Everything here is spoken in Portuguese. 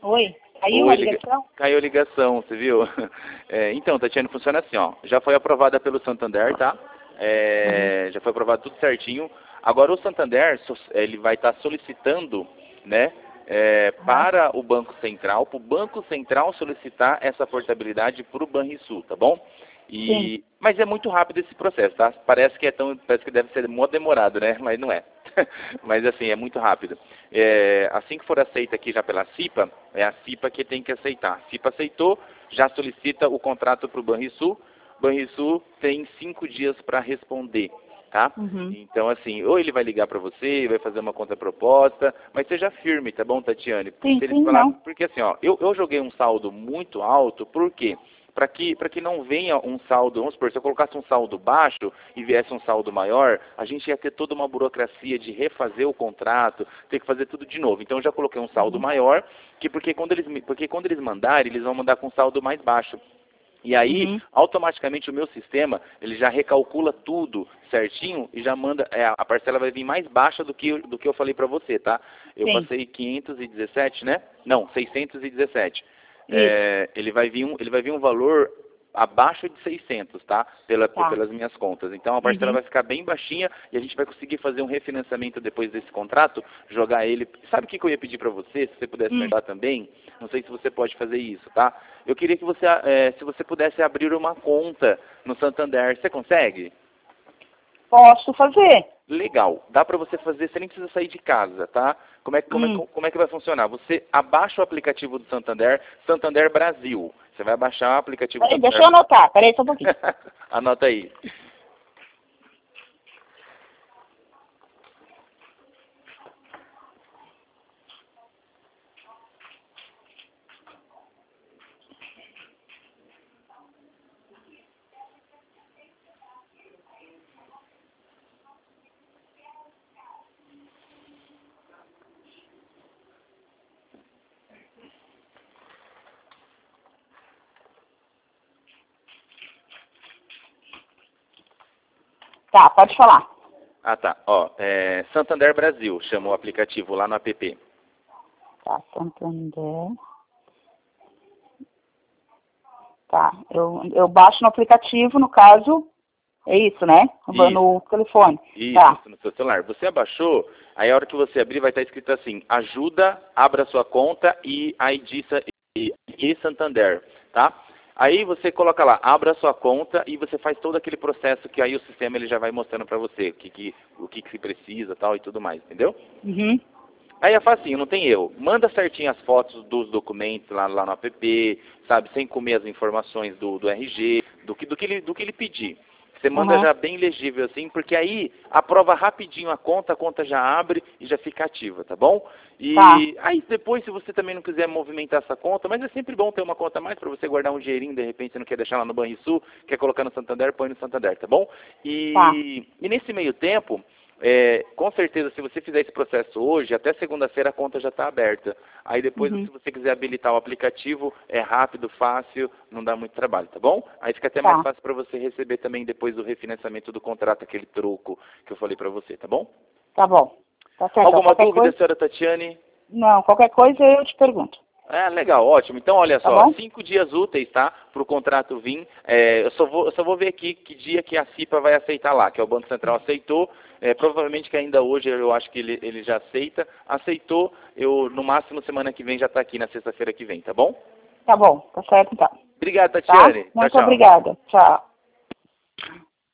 Oi, caiu Oi, a ligação? caiu a ligação, você viu? Então, Tatiane, funciona assim, ó. Já foi aprovada pelo Santander, tá? Já foi aprovado tudo certinho. Agora o Santander, ele vai estar solicitando, né, para o Banco Central, para o Banco Central solicitar essa portabilidade para o Banrisul, tá bom? Sim. Mas é muito rápido esse processo, tá? Parece que deve ser mó demorado, né? Mas não é. Mas assim, é muito rápido. Assim que for aceita aqui já pela CIPA, é a CIPA que tem que aceitar. A CIPA aceitou, já solicita o contrato para o Banrisul. Banrisul tem 5 dias para responder, tá? Uhum. Então assim, ou ele vai ligar para você, vai fazer uma contraproposta, mas seja firme, tá bom, Tatiane? Sim, Se eles sim, falar, não. porque assim, ó, eu joguei um saldo muito alto, por quê? Para que não venha um saldo, vamos supor, se eu colocasse um saldo baixo e viesse um saldo maior, a gente ia ter toda uma burocracia de refazer o contrato, ter que fazer tudo de novo. Então eu já coloquei um saldo maior, porque quando eles mandarem, eles vão mandar com um saldo mais baixo. E aí, Uhum. automaticamente o meu sistema, ele já recalcula tudo certinho e já manda, a parcela vai vir mais baixa do que eu falei para você, tá? Eu Sim, passei 517, né? Não, 617. isso. Ele vai vir um valor abaixo de 600, tá? Tá. Pelas minhas contas. Então a parcela Uhum. vai ficar bem baixinha e a gente vai conseguir fazer um refinanciamento depois desse contrato, jogar ele. Sabe o que eu ia pedir para você, se você pudesse me ajudar também? Não sei se você pode fazer isso, tá? Eu queria que você, se você pudesse abrir uma conta no Santander, você consegue? Posso fazer. Legal. Dá para você fazer, você nem precisa sair de casa, tá? Como é que vai funcionar? Você abaixa o aplicativo do Santander, Santander Brasil. Você vai baixar o aplicativo do Peraí, deixa eu Santander. anotar. Peraí só um pouquinho. Anota aí. Tá, pode falar. Ah, tá. Ó, Santander Brasil, chama o aplicativo lá no app. Tá, Santander. Tá, eu baixo no aplicativo, no caso, é isso, né? Isso. No telefone. Isso, Tá. no seu celular. Você abaixou, aí a hora que você abrir vai estar escrito assim, ajuda, abra sua conta e ID Santander, tá? Aí você coloca lá, abra sua conta e você faz todo aquele processo que aí o sistema ele já vai mostrando para você o que se precisa tal e tudo mais, entendeu? Uhum. Aí é facinho, não tem erro. Manda certinho as fotos dos documentos lá no app, sabe, sem comer as informações do RG, do que ele pedir. Você manda Uhum. já bem legível assim, porque aí aprova rapidinho a conta já abre e já fica ativa, tá bom? Tá. E aí depois, se você também não quiser movimentar essa conta, mas é sempre bom ter uma conta a mais para você guardar um dinheirinho, de repente você não quer deixar lá no Banrisul, quer colocar no Santander, põe no Santander, tá bom? Tá. E nesse meio tempo, com certeza, se você fizer esse processo hoje, até segunda-feira a conta já está aberta. Aí depois, Uhum. se você quiser habilitar o aplicativo, é rápido, fácil, não dá muito trabalho, tá bom? Aí fica até mais Tá. fácil para você receber também depois do refinanciamento do contrato, aquele troco que eu falei para você, tá bom? Tá bom. Tá certo. Então, Alguma qualquer dúvida, coisa? senhora Tatiane? Não, qualquer coisa eu te pergunto. Legal, ótimo. Então, olha Tá só, bom? 5 dias úteis, tá? Para o contrato vir. Eu só vou ver aqui que dia que a CIPA vai aceitar lá, que é o Banco Central aceitou. Provavelmente que ainda hoje eu acho que ele já aceita. Aceitou, no máximo semana que vem já está aqui, na sexta-feira que vem, tá bom? Tá bom. Tá certo então. Obrigado, Tá? Tatiane. Tchau, Muito tchau. obrigada. Tchau.